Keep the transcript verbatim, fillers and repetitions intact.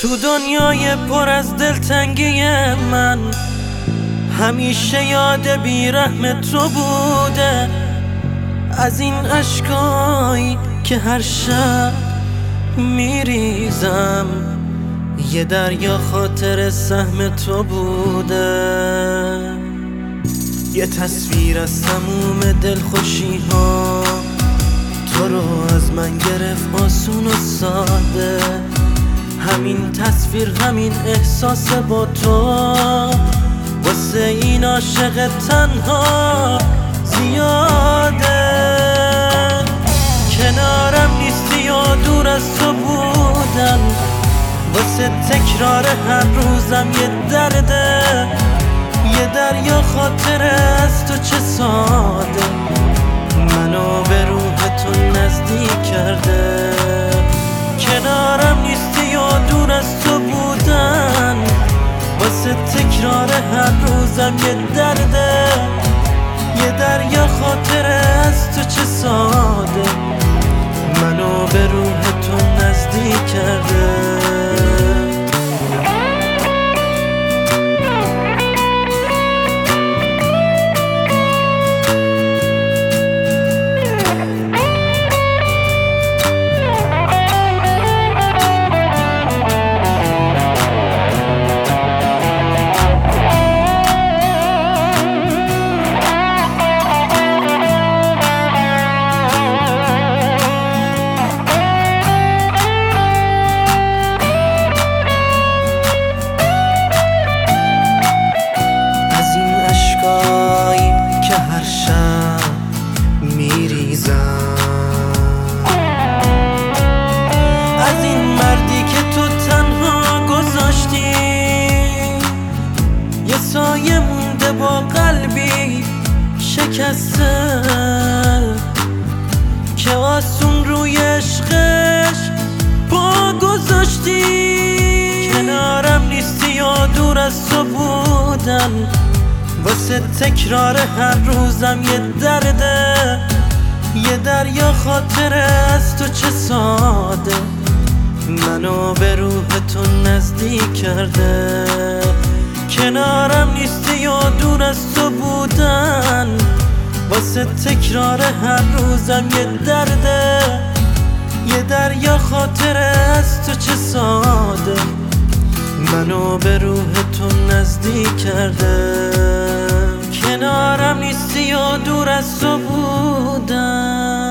تو دنیای پر از دلتنگی من همیشه یاد بیرحم تو بوده. از این اشکایی که هر شب میریزم یه دریا خاطر سهم تو بوده. یه تصویر از تموم دلخوشی ها تو رو از من گرفت آسون و ساده. همین تصویر همین احساس با تو واسه این عاشق تنها زیاده. کنارم نیستی یا دور از تو بودن واسه تکرار هر روزم یه درده. یه دریا خاطره از تو چه ساده منو به روح تو نزدیک کرده. کنارم نیستی یا دور از تو بودن واسه تکرار هر روزم یه درده. یه دریا خاطره از تو چه ساده منو به روح تو نزدیک کرده. از این مردی که تو تنها گذاشتی یه سایه مونده با قلبی شکسته که آسون روی عشقش پا گذاشتی. کنارم نیستی یا دور از تو بودن واسه تکرار هر روزم یه درده. یه دریا خاطره از تو چه ساده منو به روح تو نزدیک کرده. کنارم نیستی یا دور از تو بودن واسه تکرار هر روزم یه درده. یه دریا خاطره از تو چه ساده منو به روح تو نزدیک کرده. کنارم نیستی یا دور از تو بودن